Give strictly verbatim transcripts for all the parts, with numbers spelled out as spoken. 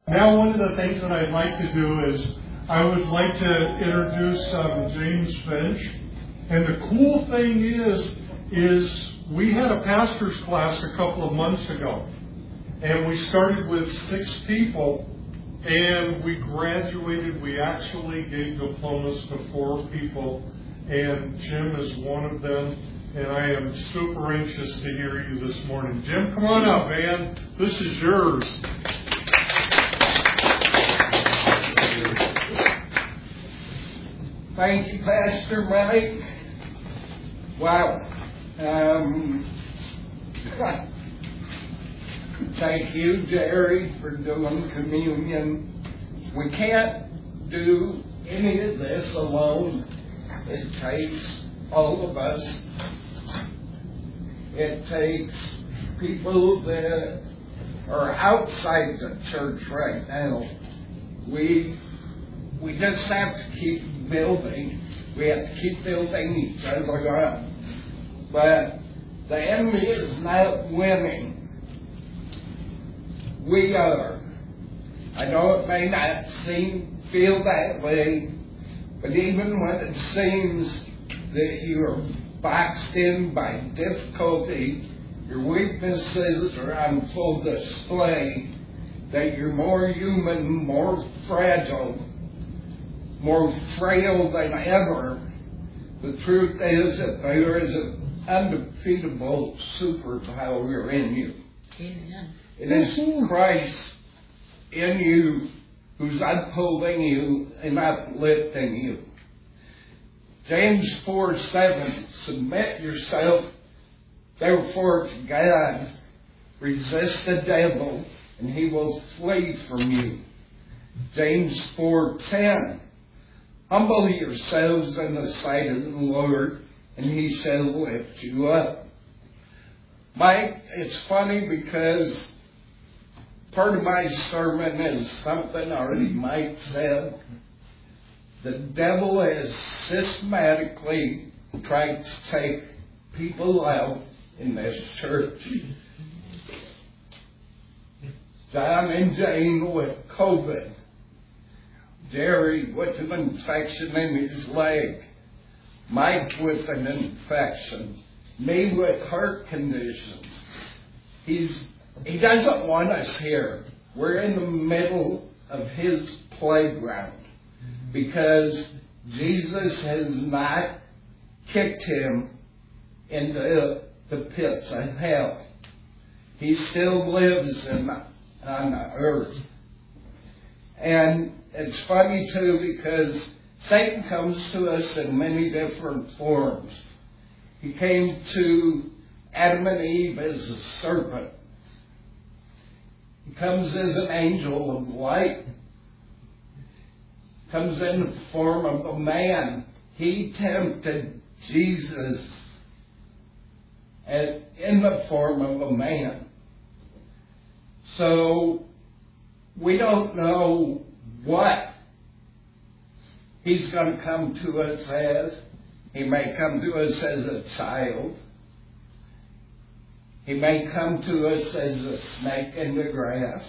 Now, one of the things that I'd like to do is I would like to introduce um, James Finch. And the cool thing is, is we had a pastor's class a couple of months ago. And we started with six people. And we graduated. We actually gave diplomas to four people. And Jim is one of them. And I am super anxious to hear you this morning. Jim, come on up, man. This is yours. Thank you, Pastor Mike. Wow. Um, thank you, Jerry, for doing communion. We can't do any of this alone. It takes all of us. It takes people that are outside the church right now. We we just have to keep building. We have to keep building each other up. But the enemy is not winning. We are. I know it may not seem, feel that way, but even when it seems that you are boxed in by difficulty, your weaknesses are on full display, that you're more human, more fragile, more frail than ever, the truth is that there is an undefeatable superpower in you. Amen. It is Christ in you who's upholding you and uplifting you. James four seven, submit yourself therefore to God, resist the devil, and he will flee from you. James four ten, humble yourselves in the sight of the Lord, and he shall lift you up. Mike, it's funny because part of my sermon is something already Mike said. The devil has systematically tried to take people out in this church. John and Jane with COVID. Jerry with an infection in his leg. Mike with an infection. Me with heart conditions. He's he doesn't want us here. We're in the middle of his playground. Because Jesus has not kicked him into the pits of hell. He still lives in, on the earth. And it's funny too because Satan comes to us in many different forms. He came to Adam and Eve as a serpent. He comes as an angel of light. Comes in the form of a man. He tempted Jesus as in the form of a man. So we don't know what he's going to come to us as. He may come to us as a child. He may come to us as a snake in the grass.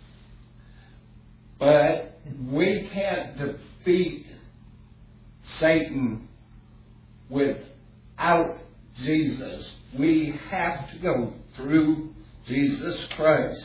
But we can't defeat Satan without Jesus. We have to go through Jesus Christ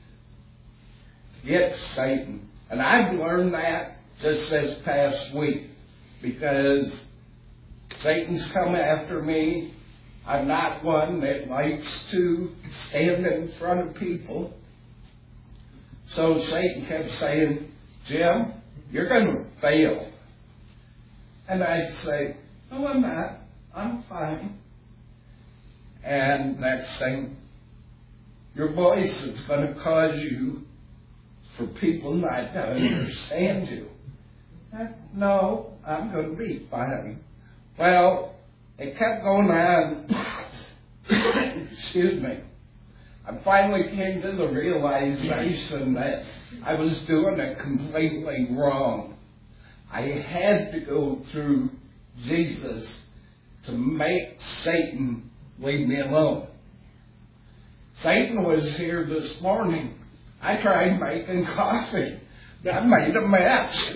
to get Satan. And I've learned that just this past week because Satan's come after me. I'm not one that likes to stand in front of people. So Satan kept saying, Jim, you're going to fail. And I'd say, no, I'm not. I'm fine. And next thing, your voice is going to cause you for people not to understand you. And, no, I'm going to be fine. Well, it kept going on. Excuse me. I finally came to the realization that I was doing it completely wrong. I had to go through Jesus to make Satan leave me alone. Satan was here this morning I tried making coffee. I made a mess.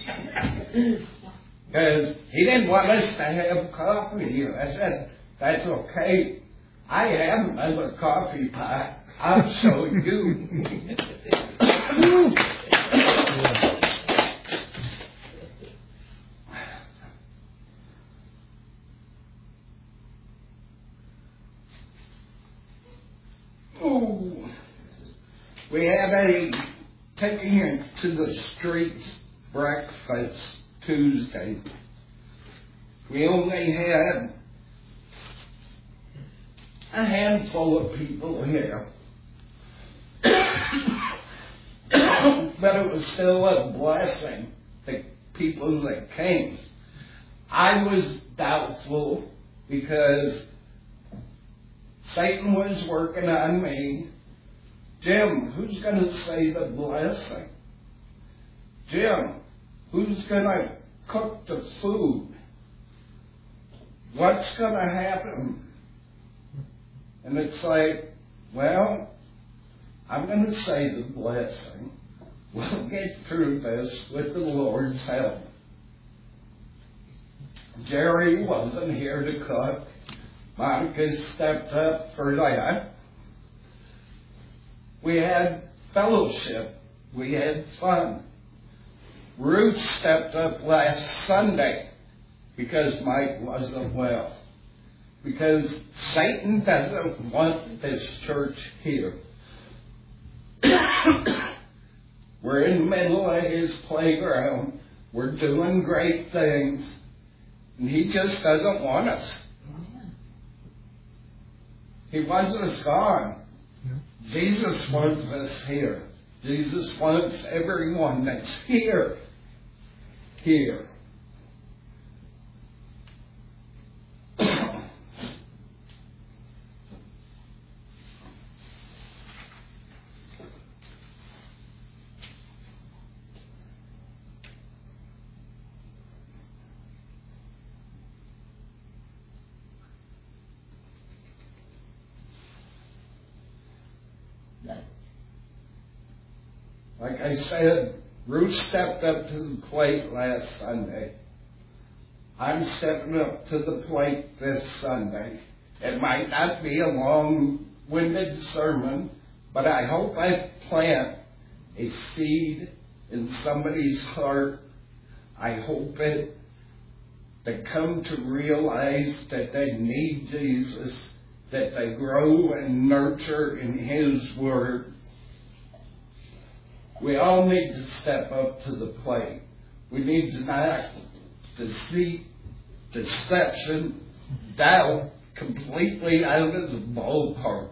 Because he didn't want us to have coffee. I said, that's okay. I have another coffee pot. I'll show you. Oh, we had a taking it to the streets breakfast Tuesday. We only had a handful of people here. But it was still a blessing, the people that came. I was doubtful because Satan was working on me. Jim, who's going to say the blessing? Jim, who's going to cook the food? What's going to happen? And it's like, well, I'm going to say the blessing. We'll get through this with the Lord's help. Jerry wasn't here to cook. Monica stepped up for that. We had fellowship. We had fun. Ruth stepped up last Sunday because Mike wasn't well. Because Satan doesn't want this church here. We're in the middle of his playground. We're doing great things. And he just doesn't want us. He wants us gone. Yeah. Jesus wants us here. Jesus wants everyone that's here. Here. Like I said, Ruth stepped up to the plate last Sunday. I'm stepping up to the plate this Sunday. It might not be a long-winded sermon, but I hope I plant a seed in somebody's heart. I hope it they come to realize that they need Jesus, that they grow and nurture in His Word. We all need to step up to the plate. We need to knock deceit, deception, doubt completely out of the ballpark.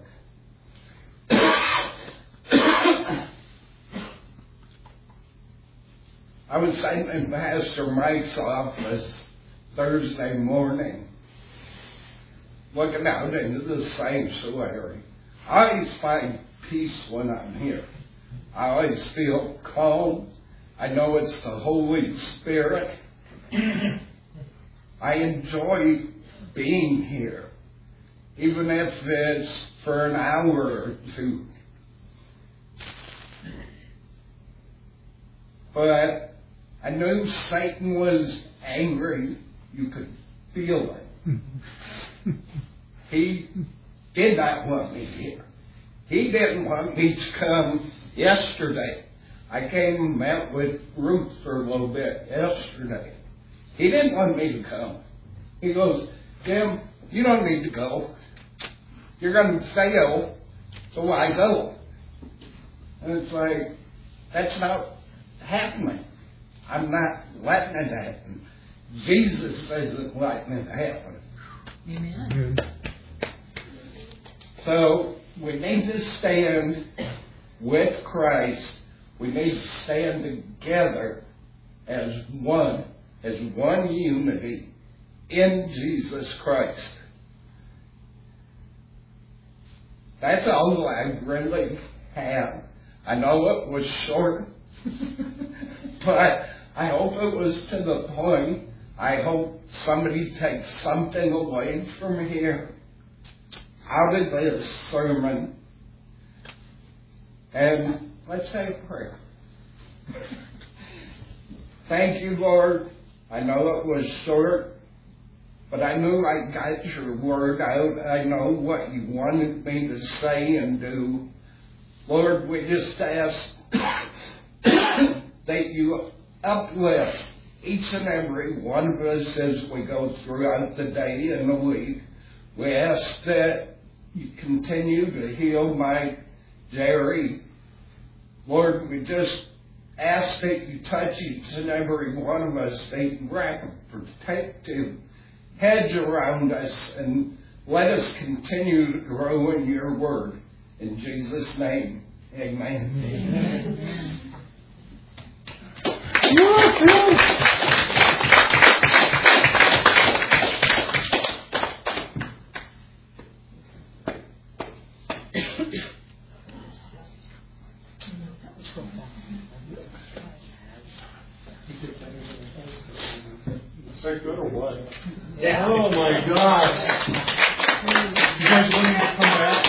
I was sitting in Pastor Mike's office Thursday morning, looking out into the sanctuary. I always find peace when I'm here. I always feel calm. I know it's the Holy Spirit. I enjoy being here, even if it's for an hour or two. But I knew Satan was angry. You could feel it. He did not want me here. He didn't want me to come yesterday. I came and met with Ruth for a little bit yesterday. He didn't want me to come. He goes, Jim, you don't need to go. You're going to fail, so why go? And it's like, that's not happening. I'm not letting it happen. Jesus isn't letting it happen. Amen. So we need to stand with Christ. We need to stand together as one, as one unity in Jesus Christ. That's all I really have. I know it was short, but I hope it was to the point. I hope somebody takes something away from here, out of this sermon. And Let's say a prayer. Thank you, Lord. I know it was short, but I knew I got your word out. I know what you wanted me to say and do. Lord, we just ask that you uplift each and every one of us as we go throughout the day and the week. We ask that you continue to heal my Jerry. Lord, we just ask that you touch each and every one of us, that you wrap a protective hedge around us and let us continue to grow in your word. In Jesus' name, amen. Amen. Is that good or what? Yeah. Oh my gosh. You guys want me to come back?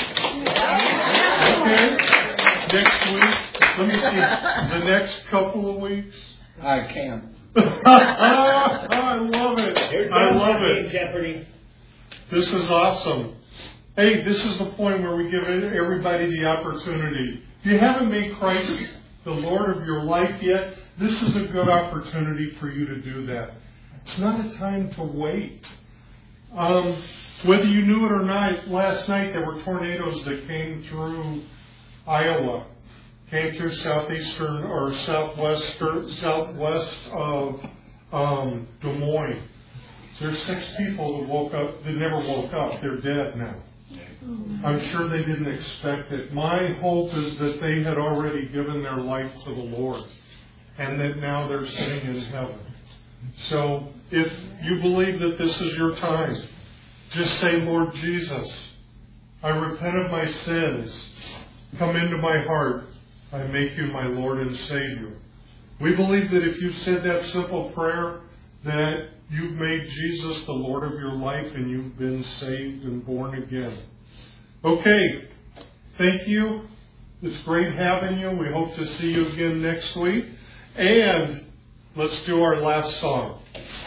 Okay. Next week. Let me see. The next couple of weeks. I can. I love it. I love it. Jeopardy. This is awesome. Hey, this is the point where we give everybody the opportunity. If you haven't made Christ the Lord of your life yet, this is a good opportunity for you to do that. It's not a time to wait. Um, whether you knew it or not, last night there were tornadoes that came through Iowa, came through southeastern or southwestern, southwest of um, Des Moines. There's six people that woke up, that never woke up. They're dead now. I'm sure they didn't expect it. My hope is that they had already given their life to the Lord and that now they're sitting in heaven. So if you believe that this is your time, just say, Lord Jesus, I repent of my sins. Come into my heart. I make you my Lord and Savior. We believe that if you've said that simple prayer, that you've made Jesus the Lord of your life and you've been saved and born again. Okay. Thank you. It's great having you. We hope to see you again next week. And let's do our last song.